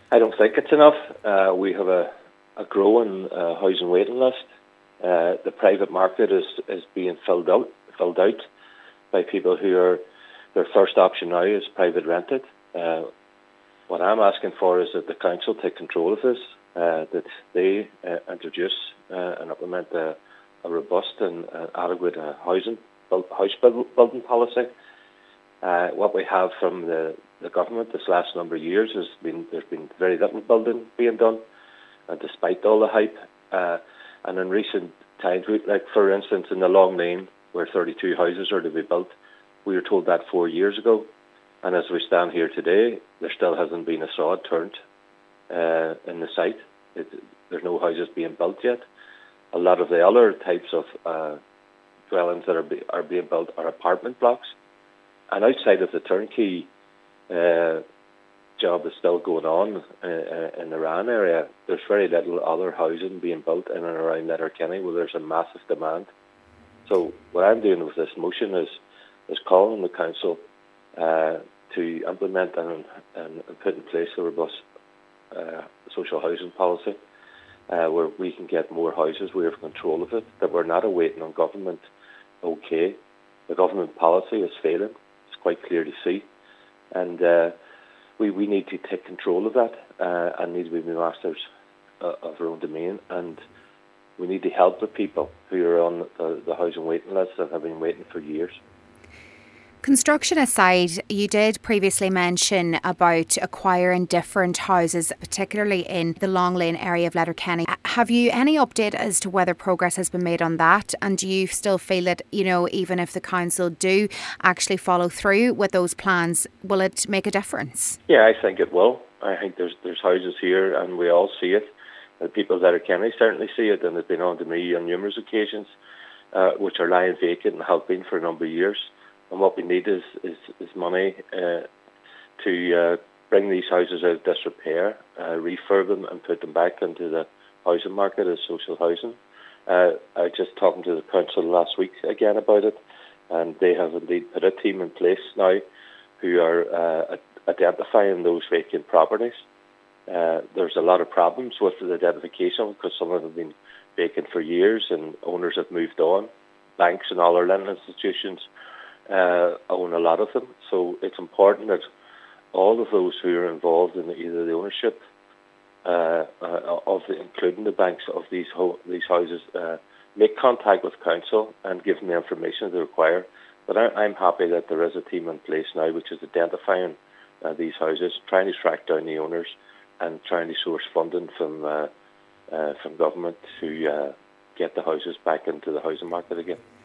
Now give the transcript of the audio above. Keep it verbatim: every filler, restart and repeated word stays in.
I don't think it's enough. Uh, we have a, a growing uh, housing waiting list. Uh, the private market is, is being filled out, filled out by people who are, their first option now is private rented. Uh, what I'm asking for is that the council take control of this, uh, that they uh, introduce uh, and implement a, a robust and uh, adequate uh, housing build, house build, building policy. Uh, what we have from the, the government this last number of years has been there's been very little building being done, and despite all the hype. Uh, and in recent times, we, like for instance in the Long Lane, where thirty-two houses are to be built, we were told that four years ago, and as we stand here today, there still hasn't been a sod turned uh, in the site. It, there's no houses being built yet. A lot of the other types of uh, dwellings that are, be, are being built are apartment blocks. And outside of the turnkey uh, job that's still going on uh, in the Rann area, there's very little other housing being built in and around Letterkenny where there's a massive demand. So what I'm doing with this motion is is calling the council uh, to implement and, and, and put in place a robust uh, social housing policy uh, where we can get more houses, we have control of it, that we're not awaiting on government okay. The government policy is failing. It's quite clear to see. And uh, we, we need to take control of that uh, and need to be masters uh, of our own domain. And we need to help the people who are on the, the housing waiting list and have been waiting for years. Construction aside, you did previously mention about acquiring different houses, particularly in the Long Lane area of Letterkenny. Have you any update as to whether progress has been made on that? And do you still feel that, you know, even if the council do actually follow through with those plans, will it make a difference? Yeah, I think it will. I think there's there's houses here and we all see it. The people at Letterkenny certainly see it, and it's been on to me on numerous occasions, uh, which are lying vacant and have been for a number of years. And what we need is is, is money uh, to uh, bring these houses out of disrepair, uh, refurb them and put them back into the housing market as social housing. Uh, I was just talking to the council last week again about it, and they have indeed put a team in place now who are uh, identifying those vacant properties. Uh, there's a lot of problems with the identification because some of them have been vacant for years and owners have moved on. Banks and all our lending institutions Uh, own a lot of them, so it's important that all of those who are involved in either the ownership uh, uh, of the, including the banks of these ho- these houses, uh, make contact with council and give them the information they require. But I, I'm happy that there is a team in place now which is identifying uh, these houses, trying to track down the owners, and trying to source funding from uh, uh, from government to uh, get the houses back into the housing market again.